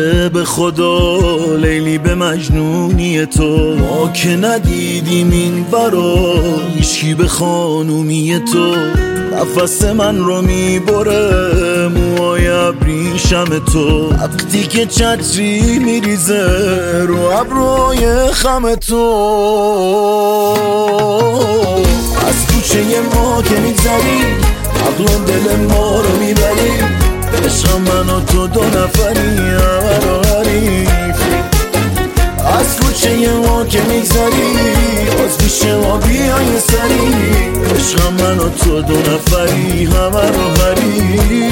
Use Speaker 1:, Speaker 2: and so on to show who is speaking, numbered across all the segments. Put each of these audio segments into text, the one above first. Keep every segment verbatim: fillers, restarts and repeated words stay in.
Speaker 1: نده به خدا لیلی به مجنونی تو. ما که ندیدیم این برا هیچکی به خانومی تو. نفس من رو میبره موهای ابریشم تو. وقتی که چتری میریزه رو ابروی خم تو. از کوچه ما که میگذری عقل و دل ما رو میبری. عشق من و تو دو نفری همه رو حریفی. از کوچه ما که میگذری باز پیش ما بیای سری. عشق من و تو دو نفری همه رو حریفی.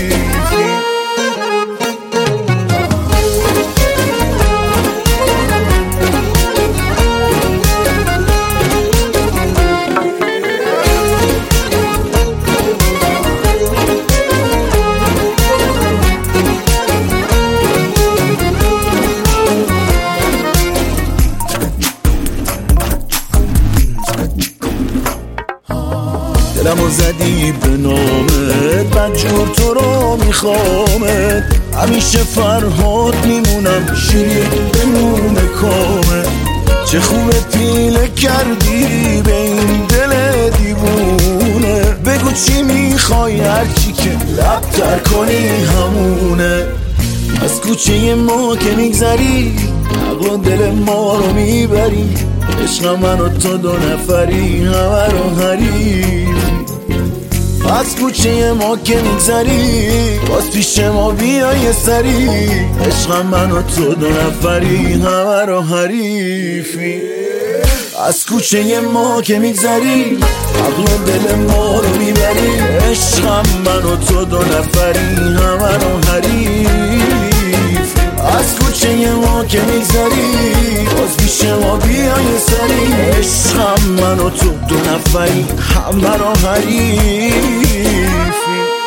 Speaker 1: دلمو زدی به نامت بدجور تو رو میخوامت. همیشه فرهاد میمونم شیرین بمونه کامت. چه خوبه پیله کردی به این دل دیوونه. بگو چی میخوای هرچی که لب تر کنی همونه. از کوچه ما که میگذری عقل و دل ما رو میبری. عشق من و تو دو نفری همه رو حریفی. از کوچه ما که میگذری باز پیش ما بیای سری. عشق من و تو دو نفری همه رو حریفی. از کوچه ما که میگذری عقل و دل ما رو میبری. عشق من و تو دو نفری همه رو حریفی. از کوچه ما که میگذری باز پیش ما بیای سری. عشق من و تو دو نفری همه رو حریفی.